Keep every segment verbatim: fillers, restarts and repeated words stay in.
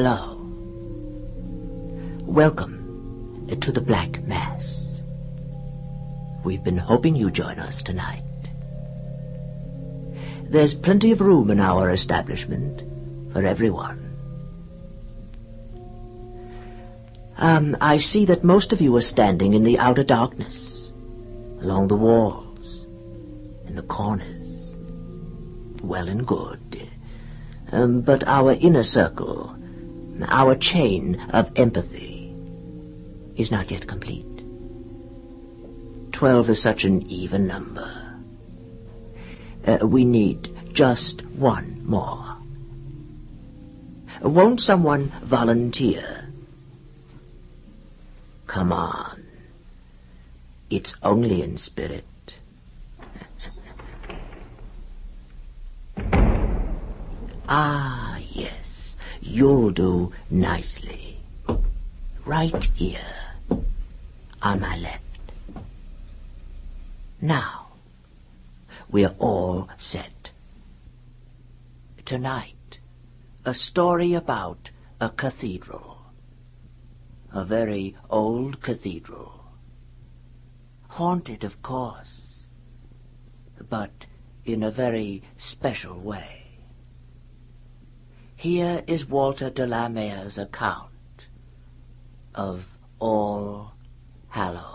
Hello. Welcome to the Black Mass. We've been hoping you'd join us tonight. There's plenty of room in our establishment for everyone. Um, I see that most of you are standing in the outer darkness, along the walls, in the corners. Well and good. Um, but our inner circle, our chain of empathy, is not yet complete. Twelve is such an even number. Uh, we need just one more. Won't someone volunteer? Come on. It's only in spirit. Ah, yes. You'll do nicely. Right here, on my left. Now, we're all set. Tonight, a story about a cathedral. A very old cathedral. Haunted, of course, but in a very special way. Here is Walter de la Mare's account of All Hallows.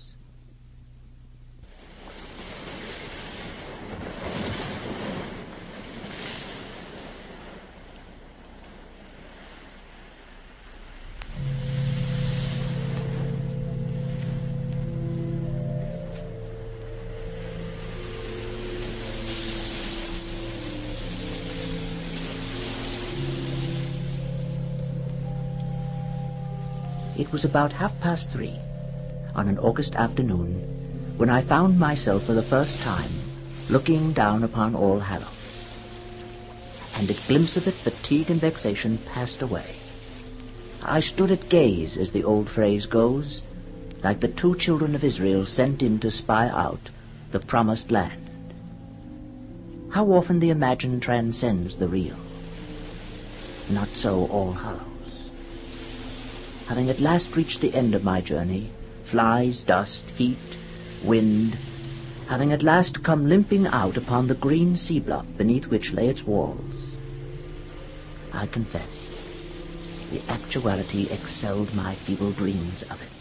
It was about half past three on an August afternoon when I found myself for the first time looking down upon All Hallows. And at glimpse of it, fatigue and vexation passed away. I stood at gaze, as the old phrase goes, like the two children of Israel sent in to spy out the promised land. How often the imagined transcends the real. Not so All Hallows. Having at last reached the end of my journey, flies, dust, heat, wind, having at last come limping out upon the green sea bluff beneath which lay its walls, I confess, the actuality excelled my feeble dreams of it.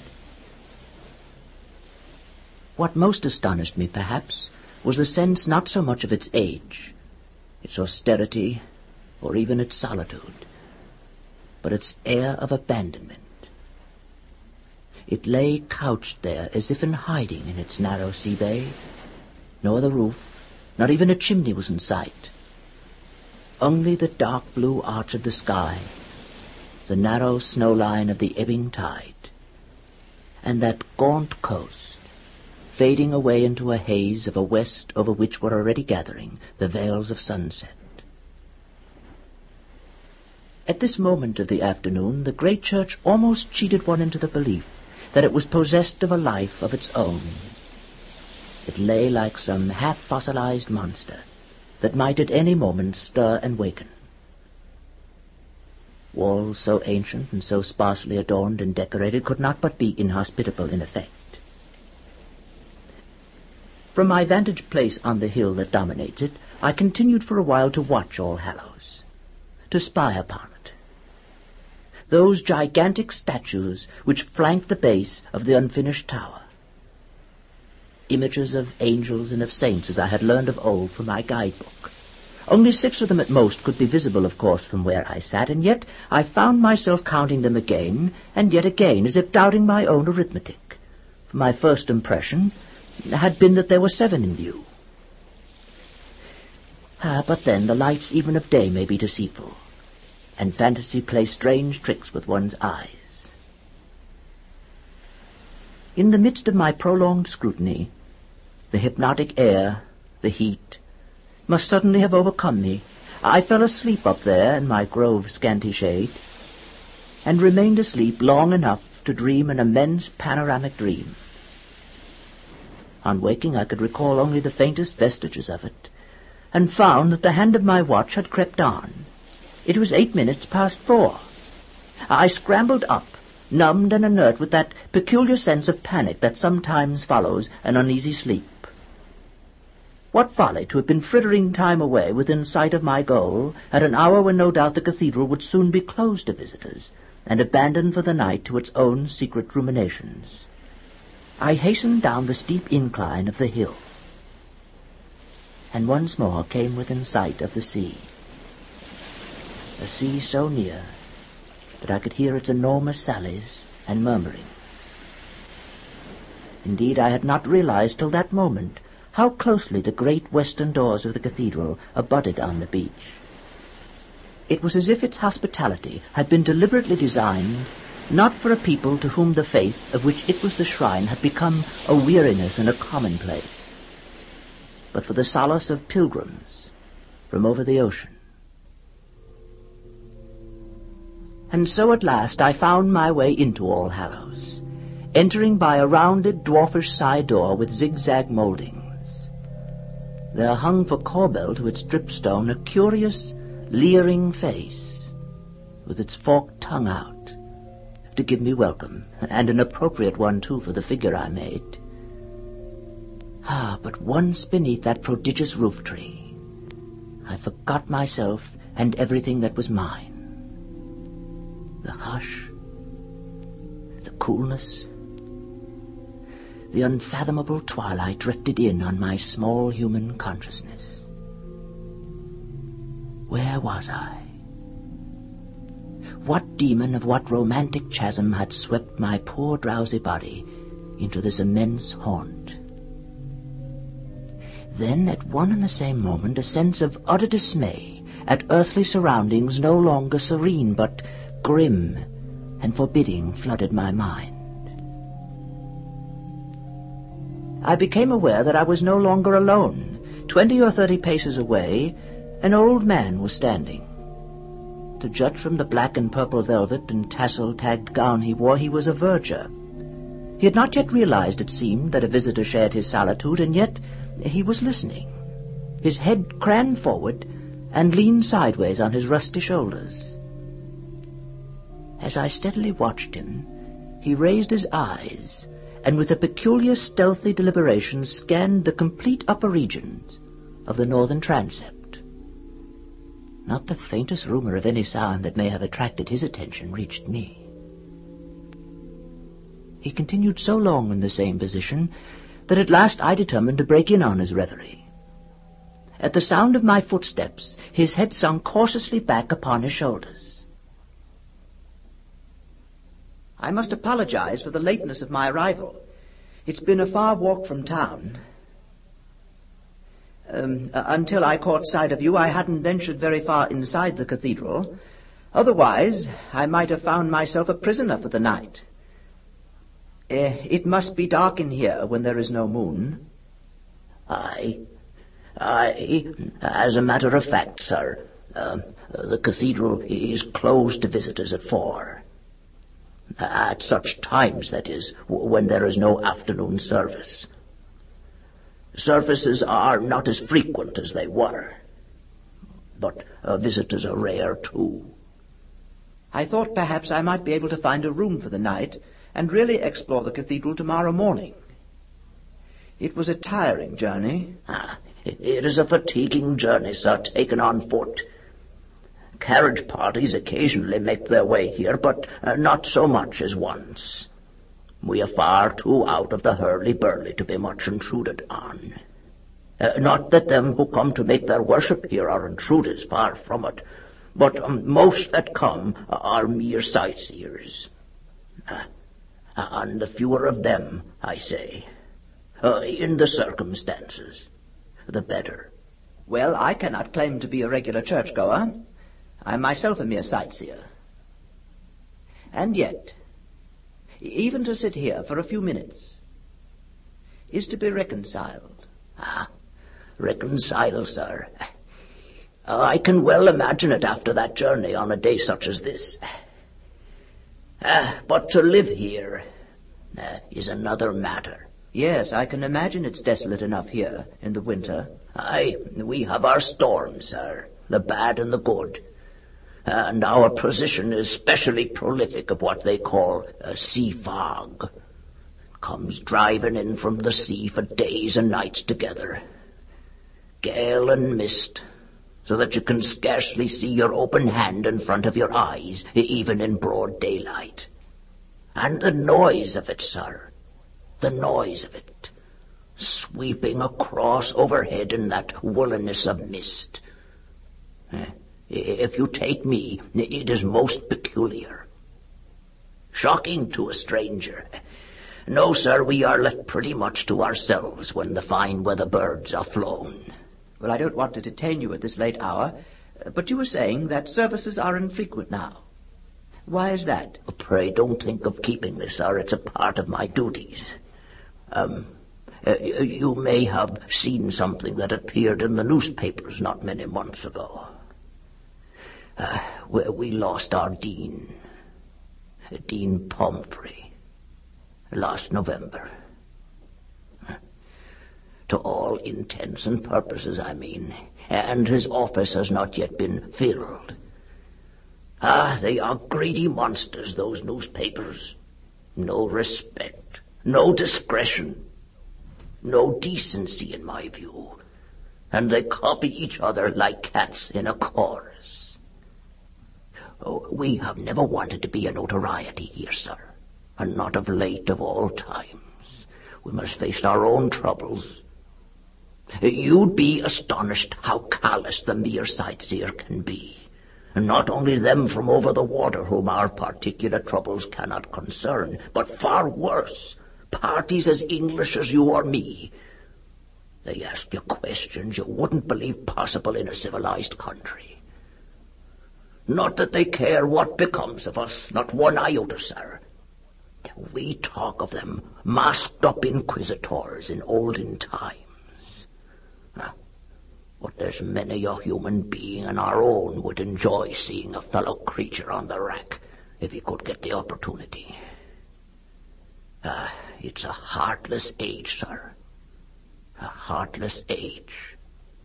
What most astonished me, perhaps, was the sense not so much of its age, its austerity, or even its solitude, but its air of abandonment. It lay couched there as if in hiding in its narrow sea bay. No other roof, not even a chimney was in sight. Only the dark blue arch of the sky, the narrow snow line of the ebbing tide, and that gaunt coast, fading away into a haze of a west over which were already gathering the veils of sunset. At this moment of the afternoon, the great church almost cheated one into the belief that it was possessed of a life of its own. It lay like some half-fossilized monster that might at any moment stir and waken. Walls so ancient and so sparsely adorned and decorated could not but be inhospitable in effect. From my vantage place on the hill that dominates it, I continued for a while to watch All Hallows, to spy upon it. Those gigantic statues which flanked the base of the unfinished tower. Images of angels and of saints, as I had learned of old from my guidebook. Only six of them at most could be visible, of course, from where I sat, and yet I found myself counting them again and yet again, as if doubting my own arithmetic. For my first impression had been that there were seven in view. Ah, but then the lights even of day may be deceitful, and fantasy plays strange tricks with one's eyes. In the midst of my prolonged scrutiny, the hypnotic air, the heat, must suddenly have overcome me. I fell asleep up there in my grove scanty shade, and remained asleep long enough to dream an immense panoramic dream. On waking, I could recall only the faintest vestiges of it, and found that the hand of my watch had crept on. It was eight minutes past four. I scrambled up, numbed and inert with that peculiar sense of panic that sometimes follows an uneasy sleep. What folly to have been frittering time away within sight of my goal at an hour when no doubt the cathedral would soon be closed to visitors and abandoned for the night to its own secret ruminations. I hastened down the steep incline of the hill, and once more came within sight of the sea. A sea so near that I could hear its enormous sallies and murmurings. Indeed, I had not realized till that moment how closely the great western doors of the cathedral abutted on the beach. It was as if its hospitality had been deliberately designed not for a people to whom the faith of which it was the shrine had become a weariness and a commonplace, but for the solace of pilgrims from over the ocean. And so at last I found my way into All Hallows, entering by a rounded, dwarfish side door with zigzag mouldings. There hung for corbel to its dripstone a curious, leering face, with its forked tongue out, to give me welcome, and an appropriate one, too, for the figure I made. Ah, but once beneath that prodigious roof-tree, I forgot myself and everything that was mine. The hush, the coolness, the unfathomable twilight drifted in on my small human consciousness. Where was I? What demon of what romantic chasm had swept my poor drowsy body into this immense haunt? Then, at one and the same moment, a sense of utter dismay at earthly surroundings no longer serene, but grim and forbidding flooded my mind. I became aware that I was no longer alone. Twenty or thirty paces away, an old man was standing. To judge from the black and purple velvet and tassel-tagged gown he wore, he was a verger. He had not yet realized, it seemed, that a visitor shared his solitude, and yet he was listening. His head craned forward and leaned sideways on his rusty shoulders. As I steadily watched him, he raised his eyes, and with a peculiar stealthy deliberation scanned the complete upper regions of the northern transept. Not the faintest rumor of any sound that may have attracted his attention reached me. He continued so long in the same position that at last I determined to break in on his reverie. At the sound of my footsteps, his head sunk cautiously back upon his shoulders. I must apologize for the lateness of my arrival. It's been a far walk from town. Um, uh, until I caught sight of you, I hadn't ventured very far inside the cathedral. Otherwise, I might have found myself a prisoner for the night. Uh, it must be dark in here when there is no moon. Aye, aye. As a matter of fact, sir, uh, the cathedral is closed to visitors at four. At such times, that is, when there is no afternoon service. Services are not as frequent as they were, but uh, visitors are rare, too. I thought perhaps I might be able to find a room for the night and really explore the cathedral tomorrow morning. It was a tiring journey. Ah, it is a fatiguing journey, sir, taken on foot. Carriage parties occasionally make their way here, but uh, not so much as once. We are far too out of the hurly-burly to be much intruded on. Uh, not that them who come to make their worship here are intruders, far from it, but um, most that come are mere sightseers. Uh, and the fewer of them, I say, uh, in the circumstances, the better. Well, I cannot claim to be a regular churchgoer. I myself a mere sightseer. And yet, even to sit here for a few minutes is to be reconciled. Ah, reconciled, sir. I can well imagine it after that journey on a day such as this. Uh, but to live here uh, is another matter. Yes, I can imagine it's desolate enough here in the winter. Aye, we have our storms, sir, the bad and the good. and our position is specially prolific of what they call a sea fog. It comes driving in from the sea for days and nights together. Gale and mist, so that you can scarcely see your open hand in front of your eyes, even in broad daylight. And the noise of it, sir, the noise of it, sweeping across overhead in that woolliness of mist. If you take me, it is most peculiar. Shocking to a stranger. No, sir, we are left pretty much to ourselves when the fine weather birds are flown. Well, I don't want to detain you at this late hour, but you were saying that services are infrequent now. Why is that? Pray don't think of keeping me, sir. It's a part of my duties. Um, uh, you may have seen something that appeared in the newspapers not many months ago. Uh, we, we lost our dean, Dean Pomfrey, last November. To all intents and purposes, I mean, and his office has not yet been filled. Ah, they are greedy monsters, those newspapers. No respect, no discretion, no decency in my view, and they copy each other like cats in a chorus. Oh, we have never wanted to be a notoriety here, sir, and not of late of all times. We must face our own troubles. You'd be astonished how callous the mere sightseer can be. And not only them from over the water whom our particular troubles cannot concern, but far worse, parties as English as you or me. They ask you questions you wouldn't believe possible in a civilized country. Not that they care what becomes of us, not one iota, sir. We talk of them masked-up inquisitors in olden times. But there's many a human being in our own would enjoy seeing a fellow creature on the rack if he could get the opportunity. Ah, it's a heartless age, sir. A heartless age.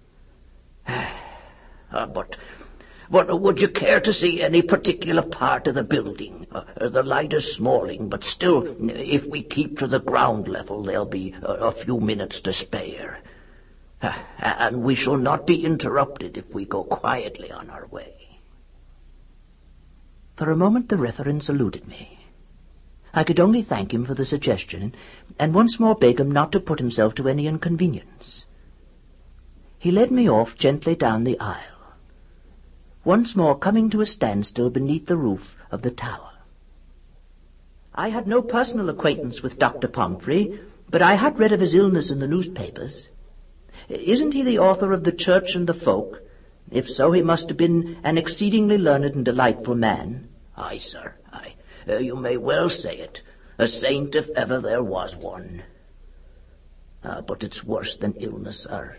Ah, but, but would you care to see any particular part of the building? Uh, the light is smalling, but still, if we keep to the ground level, there'll be a, a few minutes to spare. Uh, and we shall not be interrupted if we go quietly on our way. For a moment the reference eluded me. I could only thank him for the suggestion, and once more beg him not to put himself to any inconvenience. He led me off gently down the aisle, once more coming to a standstill beneath the roof of the tower. I had no personal acquaintance with Doctor Pomfrey, but I had read of his illness in the newspapers. Isn't he the author of The Church and the Folk? If so, he must have been an exceedingly learned and delightful man. Aye, sir, aye. Uh, you may well say it. A saint if ever there was one. Uh, but it's worse than illness, sir.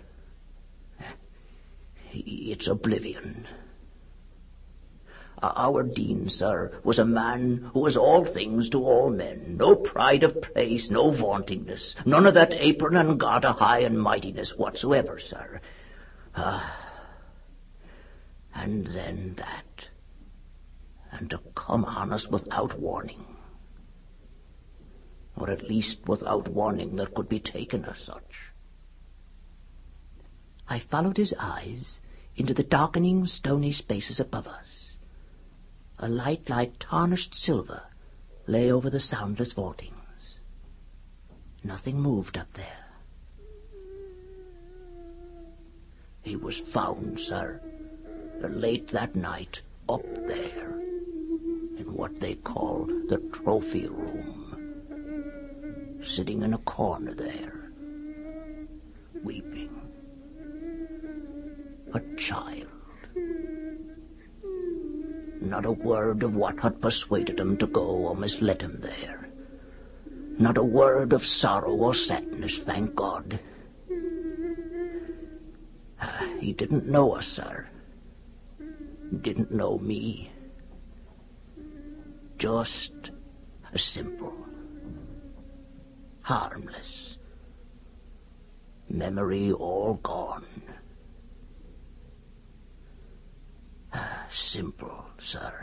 It's oblivion. Our dean, sir, was a man who was all things to all men. No pride of place, no vauntingness, none of that apron and garter high and mightiness whatsoever, sir. Ah, and then that, and to come on us without warning, or at least without warning that could be taken as such. I followed his eyes into the darkening stony spaces above us. A light like tarnished silver lay over the soundless vaultings. Nothing moved up there. He was found, sir, late that night, up there, in what they call the trophy room, sitting in a corner there, weeping. A child. Not a word of what had persuaded him to go or misled him there. Not a word of sorrow or sadness, thank God. Uh, he didn't know us, sir. Didn't know me. Just a simple, harmless, memory all gone. Uh, simple, sir.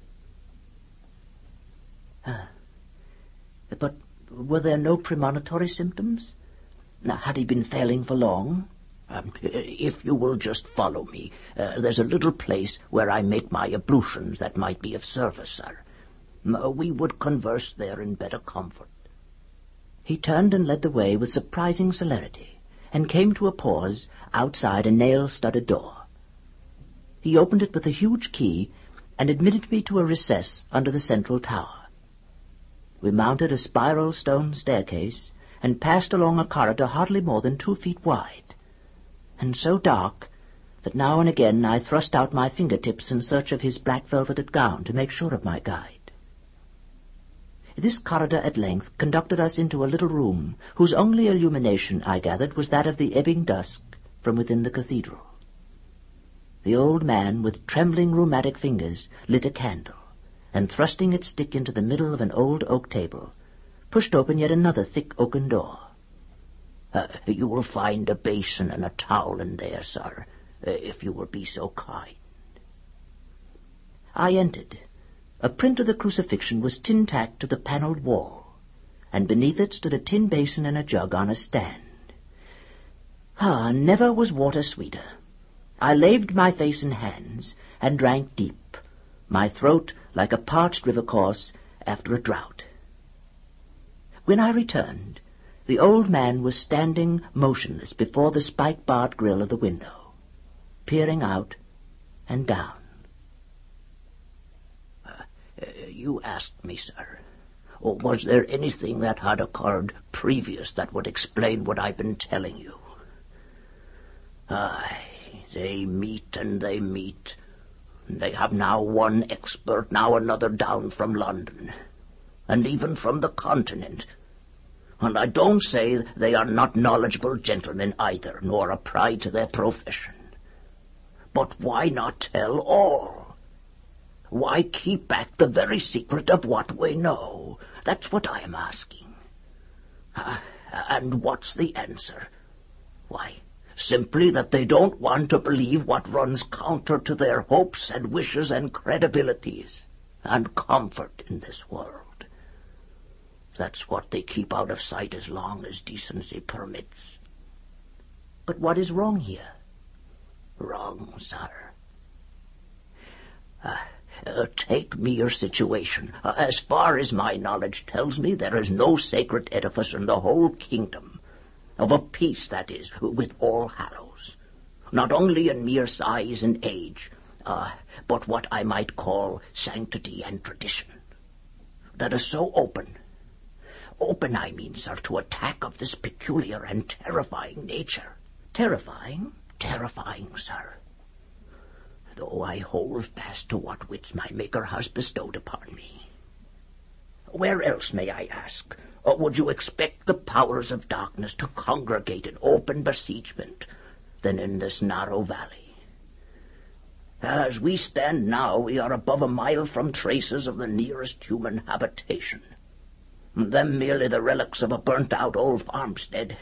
Ah. But were there no premonitory symptoms? Now, had he been failing for long? Um, if you will just follow me, uh, there's a little place where I make my ablutions that might be of service, sir. Uh, we would converse there in better comfort. He turned and led the way with surprising celerity, and came to a pause outside a nail-studded door. He opened it with a huge key, and admitted me to a recess under the central tower. We mounted a spiral stone staircase, and passed along a corridor hardly more than two feet wide, and so dark that now and again I thrust out my fingertips in search of his black velveted gown to make sure of my guide. This corridor at length conducted us into a little room, whose only illumination, I gathered, was that of the ebbing dusk from within the cathedral. The old man, with trembling rheumatic fingers, lit a candle, and thrusting its stick into the middle of an old oak table, pushed open yet another thick oaken door. Uh, you will find a basin and a towel in there, sir, uh, if you will be so kind. I entered. A print of the crucifixion was tin-tacked to the panelled wall, and beneath it stood a tin basin and a jug on a stand. Ah, never was water sweeter. I laved my face and hands, and drank deep, my throat like a parched river course after a drought. When I returned, the old man was standing motionless before the spike-barred grille of the window, peering out and down. Uh, uh, you asked me, sir, or was there anything that had occurred previous that would explain what I've been telling you? Aye, they meet and they meet. They have now one expert, now another down from London, and even from the continent. And I don't say they are not knowledgeable gentlemen either, nor a pride to their profession. But why not tell all? Why keep back the very secret of what we know? That's what I am asking. Uh, and what's the answer? Why, simply that they don't want to believe what runs counter to their hopes and wishes and credibilities and comfort in this world. That's what they keep out of sight as long as decency permits. But what is wrong here? Wrong, sir. Uh, uh, take mere situation. Uh, as far as my knowledge tells me, there is no sacred edifice in the whole kingdom, of a piece, that is, with All Hallows, not only in mere size and age, uh, but what I might call sanctity and tradition, that is so open, Open, I mean, sir, to attack of this peculiar and terrifying nature. Terrifying? Terrifying, sir. Though I hold fast to what wits my Maker has bestowed upon me. Where else, may I ask, or would you expect the powers of darkness to congregate in open besiegement than in this narrow valley? As we stand now, we are above a mile from traces of the nearest human habitation. Them merely the relics of a burnt-out old farmstead.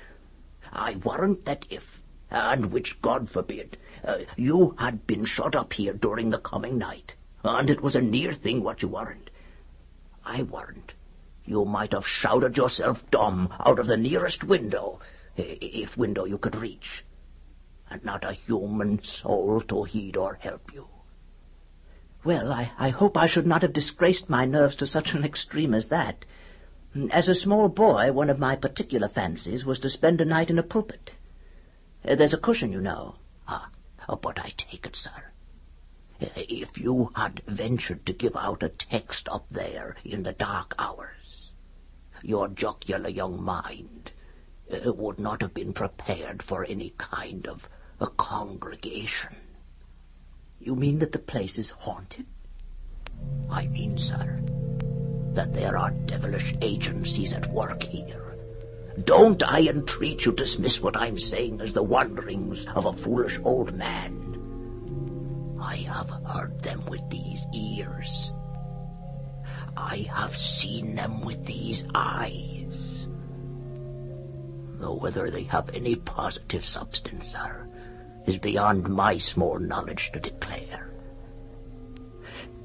I warrant that if, and which God forbid, uh, you had been shut up here during the coming night, and it was a near thing what you warrant, I warrant you might have shouted yourself dumb out of the nearest window, if window you could reach, and not a human soul to heed or help you. Well, I, I hope I should not have disgraced my nerves to such an extreme as that. As a small boy, one of my particular fancies was to spend a night in a pulpit. Uh, there's a cushion, you know. Ah, oh, but I take it, sir. If you had ventured to give out a text up there in the dark hours, your jocular young mind uh, would not have been prepared for any kind of a congregation. You mean that the place is haunted? I mean, sir, that there are devilish agencies at work here. Don't, I entreat you, dismiss what I'm saying as the wanderings of a foolish old man. I have heard them with these ears. I have seen them with these eyes. Though whether they have any positive substance, sir, is beyond my small knowledge to declare.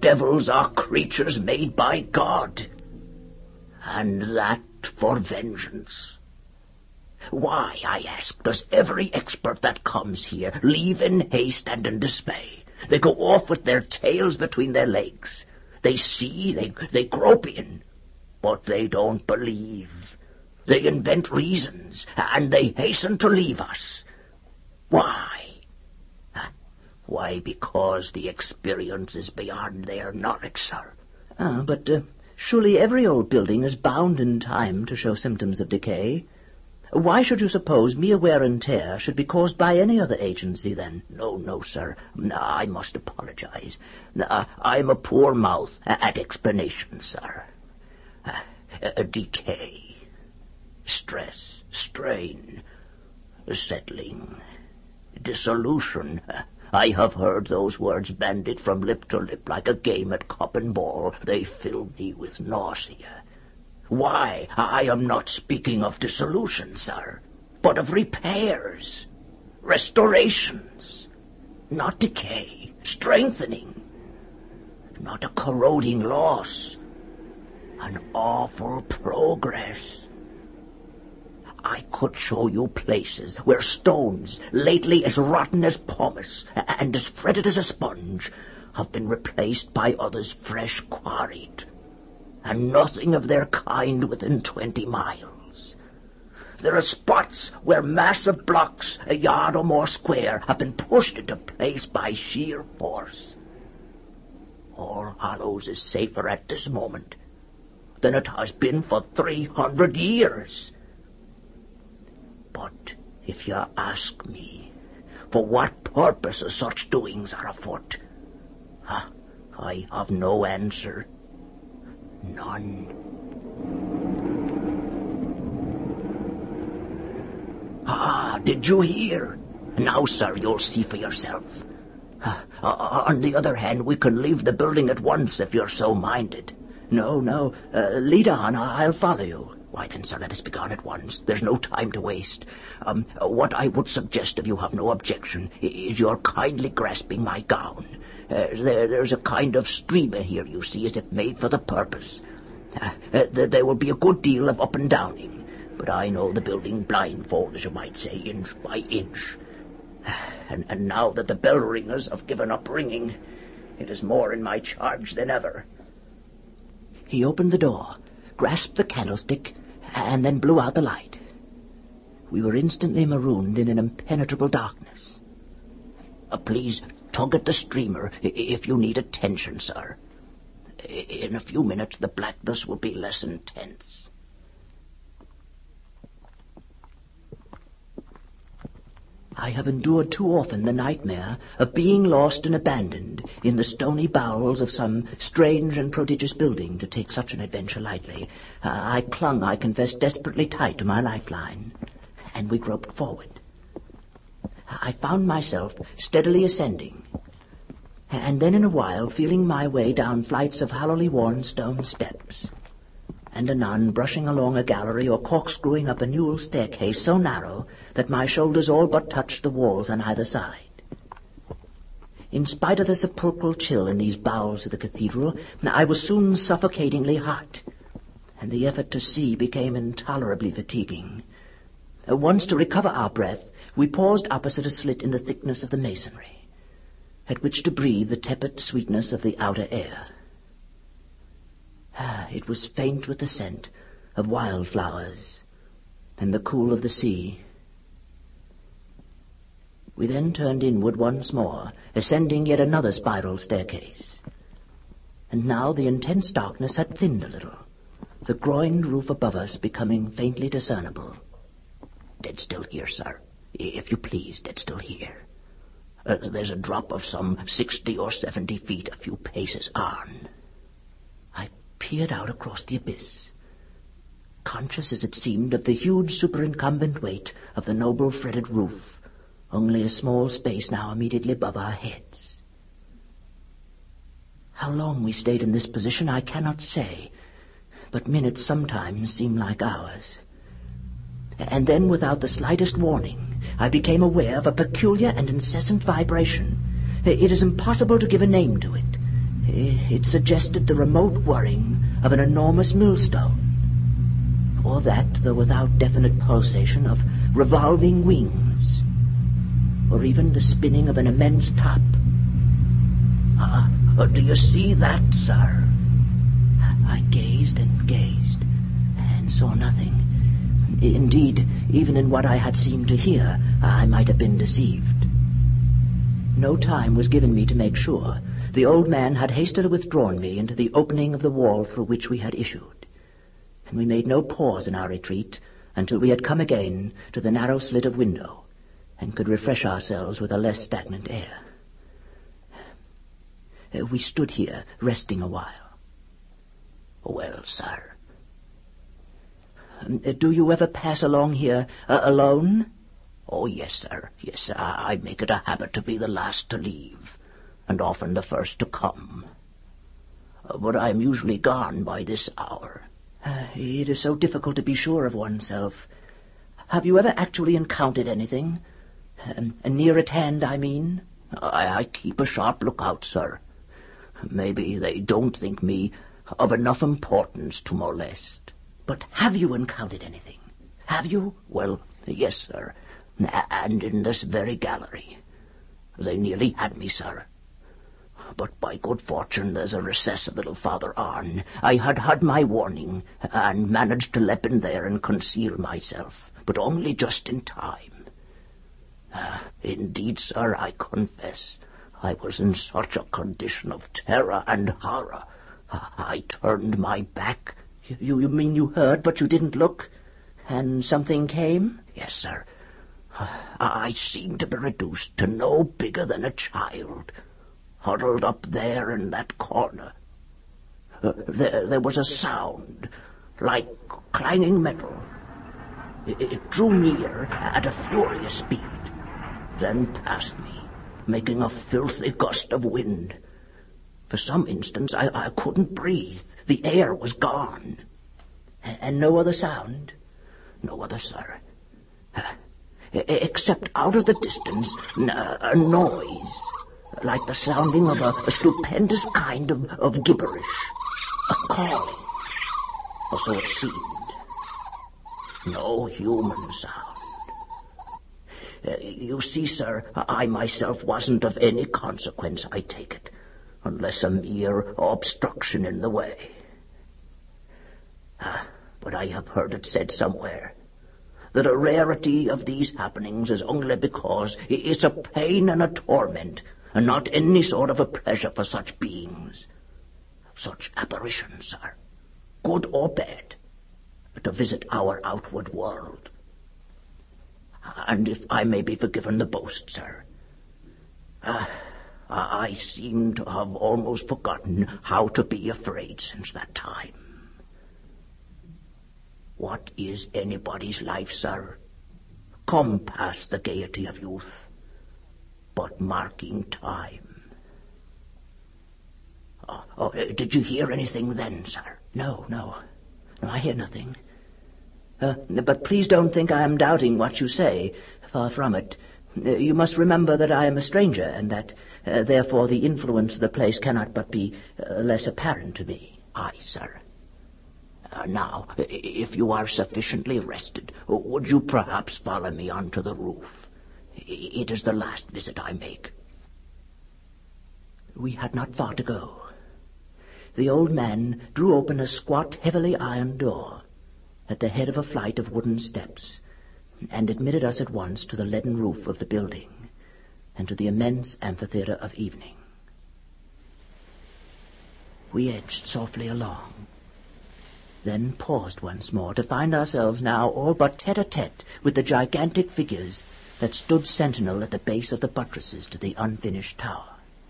devils are creatures made by God, and that for vengeance. Why, I ask, does every expert that comes here leave in haste and in dismay? They go off with their tails between their legs. They see, they, they grope in, but they don't believe. They invent reasons, and they hasten to leave us. Why? Why, because the experience is beyond their knowledge, sir. Ah, but uh, surely every old building is bound in time to show symptoms of decay. Why should you suppose mere wear and tear should be caused by any other agency, then? No, no, sir. I must apologize. I'm a poor mouth at explanations, sir. Uh, decay, stress, strain, settling, dissolution. I have heard those words bandied from lip to lip like a game at cup and ball. They fill me with nausea. Why, I am not speaking of dissolution, sir, but of repairs, restorations, not decay, strengthening, not a corroding loss, an awful progress. I could show you places where stones, lately as rotten as pumice and as fretted as a sponge, have been replaced by others fresh quarried, and nothing of their kind within twenty miles. There are spots where massive blocks, a yard or more square, have been pushed into place by sheer force. All Hallows is safer at this moment than it has been for three hundred years. But if you ask me for what purposes such doings are afoot, I have no answer. None. Ah, did you hear? Now, sir, you'll see for yourself. Uh, on the other hand, we can leave the building at once if you're so minded. No, no, uh, lead on, I'll follow you. Why then, sir, let us be gone at once. There's no time to waste. Um, what I would suggest, if you have no objection, is your kindly grasping my gown. Uh, there, there's a kind of streamer here, you see, as if made for the purpose. Uh, uh, there will be a good deal of up and downing, but I know the building blindfold, as you might say, inch by inch. And, and now that the bell ringers have given up ringing, it is more in my charge than ever. He opened the door, grasped the candlestick, and then blew out the light. We were instantly marooned in an impenetrable darkness. Uh, please tug at the streamer if you need attention, sir. In a few minutes the blackness will be less intense. I have endured too often the nightmare of being lost and abandoned in the stony bowels of some strange and prodigious building to take such an adventure lightly. Uh, I clung, I confess, desperately tight to my lifeline, and we groped forward. I found myself steadily ascending, and then in a while feeling my way down flights of hollowly worn stone steps, and anon brushing along a gallery or corkscrewing up a newel staircase so narrow that my shoulders all but touched the walls on either side. In spite of the sepulchral chill in these bowels of the cathedral, I was soon suffocatingly hot, and the effort to see became intolerably fatiguing. Once, to recover our breath, we paused opposite a slit in the thickness of the masonry, at which to breathe the tepid sweetness of the outer air. It was faint with the scent of wildflowers and the cool of the sea. We then turned inward once more, ascending yet another spiral staircase. And now the intense darkness had thinned a little, the groined roof above us becoming faintly discernible. Dead still here, sir. If you please, dead still here. Uh, there's a drop of some sixty or seventy feet a few paces on. I peered out across the abyss, conscious as it seemed of the huge superincumbent weight of the noble fretted roof, only a small space now immediately above our heads. How long we stayed in this position I cannot say, but minutes sometimes seem like hours. And then, without the slightest warning, I became aware of a peculiar and incessant vibration. It is impossible to give a name to it. It suggested the remote whirring of an enormous millstone, or that, though without definite pulsation, of revolving wings, or even the spinning of an immense top. Ah, uh, do you see that, sir? I gazed and gazed, and saw nothing. Indeed, even in what I had seemed to hear, I might have been deceived. No time was given me to make sure. The old man had hastily withdrawn me into the opening of the wall through which we had issued, and we made no pause in our retreat until we had come again to the narrow slit of window and could refresh ourselves with a less stagnant air. We stood here, resting a while. Well, sir? Do you ever pass along here uh, alone? Oh, yes, sir. Yes, sir. I make it a habit to be the last to leave, and often the first to come. Uh, but I am usually gone by this hour. Uh, it is so difficult to be sure of oneself. Have you ever actually encountered anything? Um, near at hand, I mean? I, I keep a sharp lookout, sir. Maybe they don't think me of enough importance to molest. But have you encountered anything? Have you? Well, yes, sir, and in this very gallery. They nearly had me, sir. But by good fortune there's a recess a little farther on. I had had my warning, and managed to leap in there and conceal myself, but only just in time. Uh, indeed, sir, I confess, I was in such a condition of terror and horror. I, I turned my back. You, you mean you heard, but you didn't look? And something came? Yes, sir. I seemed to be reduced to no bigger than a child, huddled up there in that corner. Uh, there, there was a sound, like clanging metal. It, it drew near at a furious speed, then past me, making a filthy gust of wind. For some instants I, I couldn't breathe. The air was gone. And no other sound? No other, sir. Uh, except out of the distance, uh, a noise, like the sounding of a, a stupendous kind of, of gibberish. A calling. Or so it seemed. No human sound. Uh, you see, sir, I myself wasn't of any consequence, I take it, unless a mere obstruction in the way. Ah, but I have heard it said somewhere that a rarity of these happenings is only because it's a pain and a torment, and not any sort of a pleasure for such beings, such apparitions, sir, good or bad, to visit our outward world. And if I may be forgiven the boast, sir, uh, I seem to have almost forgotten how to be afraid since that time. What is anybody's life, sir? Come past the gaiety of youth, but marking time. Oh, oh, did you hear anything then, sir? No, no. No, I hear nothing. Uh, but please don't think I am doubting what you say. Far from it. Uh, you must remember that I am a stranger, and that, uh, therefore, the influence of the place cannot but be uh, less apparent to me. Aye, sir. Uh, now, if you are sufficiently rested, would you perhaps follow me onto the roof? It is the last visit I make. We had not far to go. The old man drew open a squat, heavily ironed door at the head of a flight of wooden steps, and admitted us at once to the leaden roof of the building and to the immense amphitheater of evening. We edged softly along, then paused once more to find ourselves now all but tete-a-tete with the gigantic figures that stood sentinel at the base of the buttresses to the unfinished tower.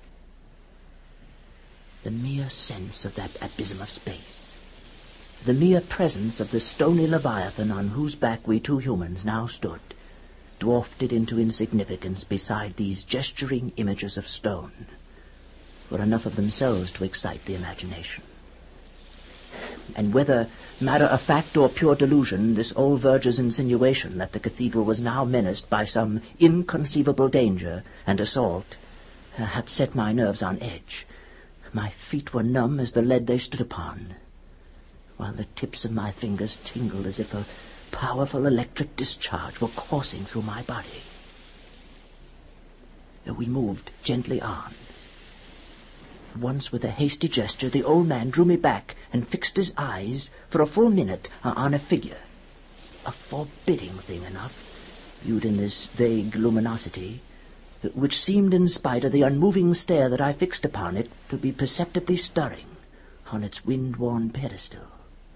The mere sense of that abysm of space, the mere presence of the stony leviathan on whose back we two humans now stood, dwarfed it into insignificance beside these gesturing images of stone, were enough of themselves to excite the imagination. And whether matter of fact or pure delusion, this old verger's insinuation that the cathedral was now menaced by some inconceivable danger and assault uh, had set my nerves on edge. My feet were numb as the lead they stood upon, while the tips of my fingers tingled as if a powerful electric discharge were coursing through my body. We moved gently on. Once, with a hasty gesture, the old man drew me back and fixed his eyes for a full minute on a figure, a forbidding thing enough, viewed in this vague luminosity, which seemed, in spite of the unmoving stare that I fixed upon it, to be perceptibly stirring on its wind-worn pedestal.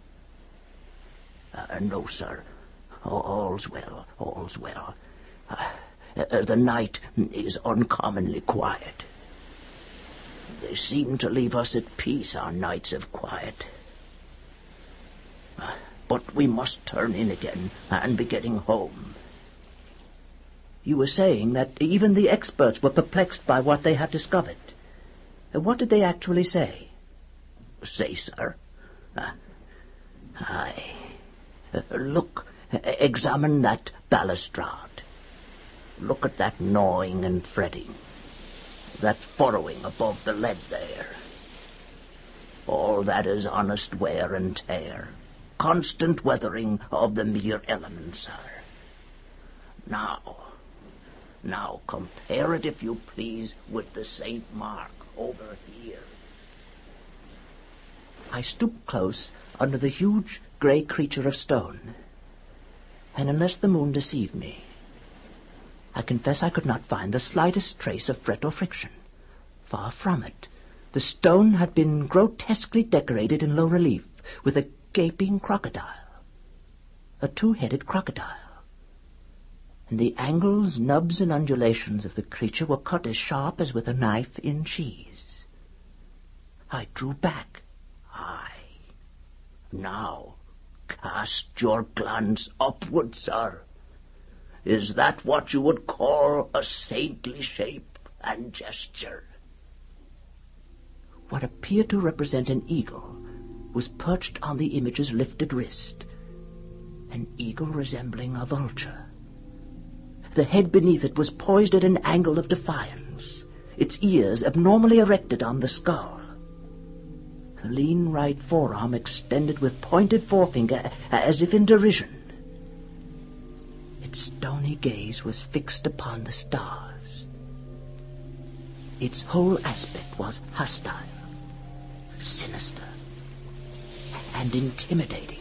Uh, no, sir. All's well, all's well. Uh, uh, the night is uncommonly quiet. They seem to leave us at peace on nights of quiet. Uh, but we must turn in again and be getting home. You were saying that even the experts were perplexed by what they had discovered. What did they actually say? Say, sir? Uh, aye. Uh, look, examine that balustrade. Look at that gnawing and fretting, that furrowing above the lead there. All that is honest wear and tear, constant weathering of the mere elements, sir. Now, now compare it, if you please, with the Saint Mark over here. I stooped close under the huge grey creature of stone, and unless the moon deceived me, I confess I could not find the slightest trace of fret or friction. Far from it. The stone had been grotesquely decorated in low relief with a gaping crocodile, a two-headed crocodile, and the angles, nubs, and undulations of the creature were cut as sharp as with a knife in cheese. I drew back. Aye. Now, cast your glance upward, sir. Is that what you would call a saintly shape and gesture? What appeared to represent an eagle was perched on the image's lifted wrist, an eagle resembling a vulture. The head beneath it was poised at an angle of defiance, its ears abnormally erected on the skull. The lean right forearm extended with pointed forefinger as if in derision. Its stony gaze was fixed upon the stars. Its whole aspect was hostile, sinister, and intimidating.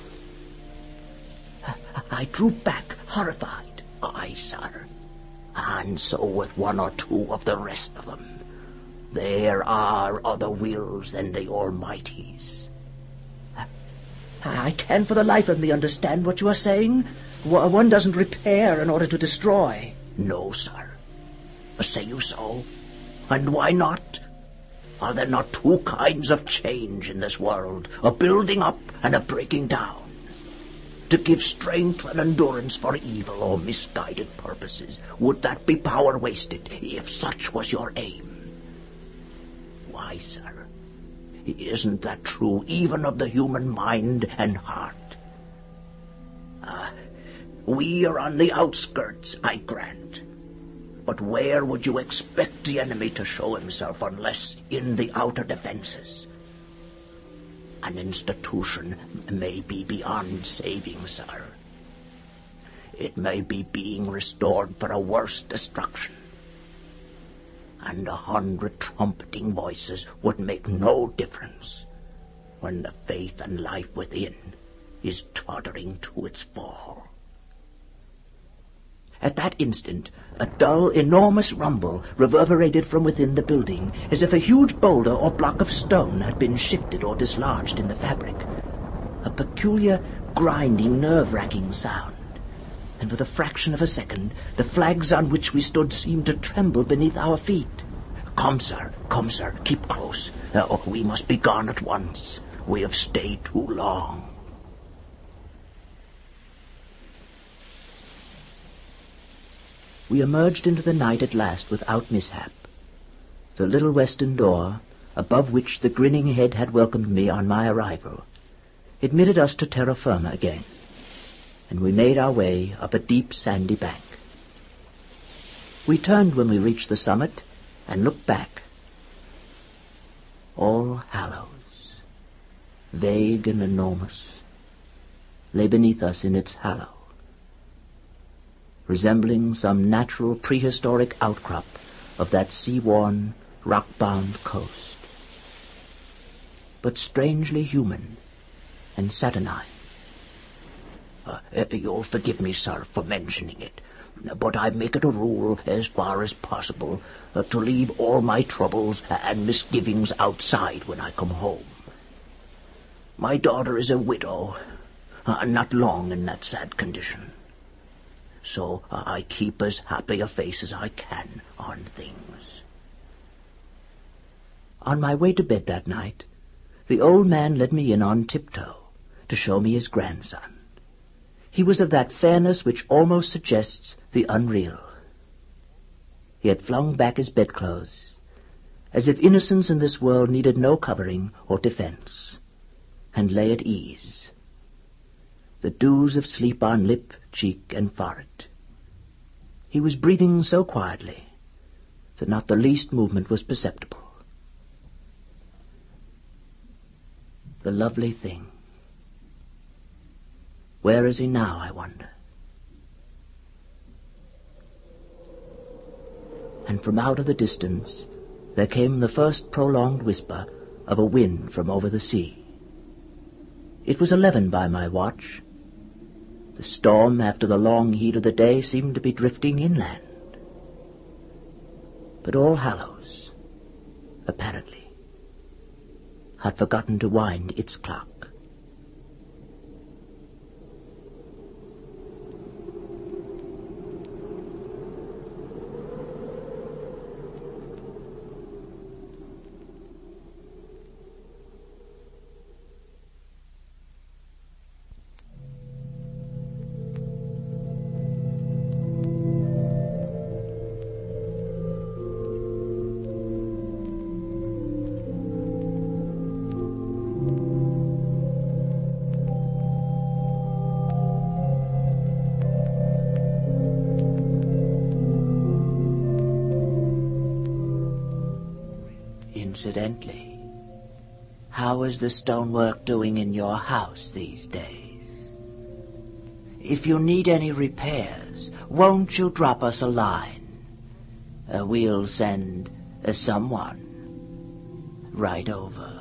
I drew back, horrified. Aye, sir, and so with one or two of the rest of them. There are other wills than the Almighty's. I can't for the life of me understand what you are saying. One doesn't repair in order to destroy. No, sir. Say you so? And why not? Are there not two kinds of change in this world, a building up and a breaking down? To give strength and endurance for evil or misguided purposes, would that be power wasted, if such was your aim? Why, sir, isn't that true even of the human mind and heart? Ah, we are on the outskirts, I grant. But where would you expect the enemy to show himself unless in the outer defenses? An institution may be beyond saving, sir. It may be being restored for a worse destruction. And a hundred trumpeting voices would make no difference when the faith and life within is tottering to its fall. At that instant, a dull, enormous rumble reverberated from within the building, as if a huge boulder or block of stone had been shifted or dislodged in the fabric. A peculiar, grinding, nerve-wracking sound. And for the fraction of a second, the flags on which we stood seemed to tremble beneath our feet. Come, sir, come, sir, keep close. Uh, we must be gone at once. We have stayed too long. We emerged into the night at last without mishap. The little western door, above which the grinning head had welcomed me on my arrival, admitted us to terra firma again, and we made our way up a deep sandy bank. We turned when we reached the summit and looked back. All Hallows, vague and enormous, lay beneath us in its hallow, resembling some natural prehistoric outcrop of that sea-worn, rock-bound coast, but strangely human and saturnine. Uh, you'll forgive me, sir, for mentioning it, but I make it a rule, as far as possible, uh, to leave all my troubles and misgivings outside when I come home. My daughter is a widow, uh, not long in that sad condition. So uh, I keep as happy a face as I can on things. On my way to bed that night, the old man led me in on tiptoe to show me his grandson. He was of that fairness which almost suggests the unreal. He had flung back his bedclothes, as if innocence in this world needed no covering or defense, and lay at ease, the dews of sleep on lip, cheek, and forehead. He was breathing so quietly that not the least movement was perceptible. The lovely thing. Where is he now, I wonder? And from out of the distance there came the first prolonged whisper of a wind from over the sea. It was eleven by my watch. The storm, after the long heat of the day, seemed to be drifting inland. But All Hallows, apparently, had forgotten to wind its clock. Incidentally, how is the stonework doing in your house these days? If you need any repairs, won't you drop us a line? Uh, we'll send uh, someone right over.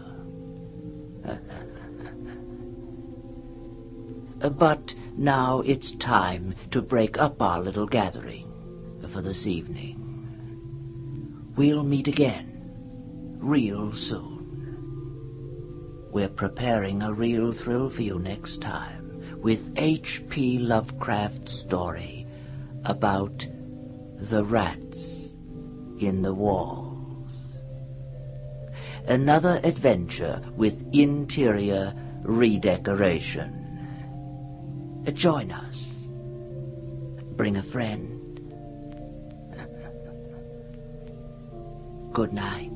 uh, but now it's time to break up our little gathering for this evening. We'll meet again real soon. We're preparing a real thrill for you next time with H P Lovecraft's story about the rats in the walls. Another adventure with interior redecoration. Join us. Bring a friend. Good night.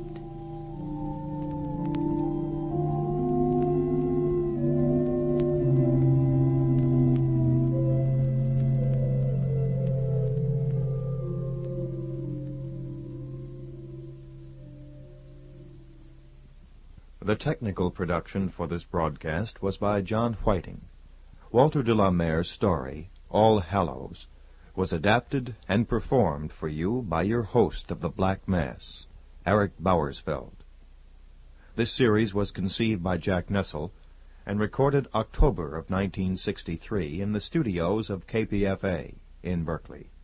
The technical production for this broadcast was by John Whiting. Walter de la Mare's story, All Hallows, was adapted and performed for you by your host of the Black Mass, Eric Bauersfeld. This series was conceived by Jack Nessel and recorded October of nineteen sixty-three in the studios of K P F A in Berkeley.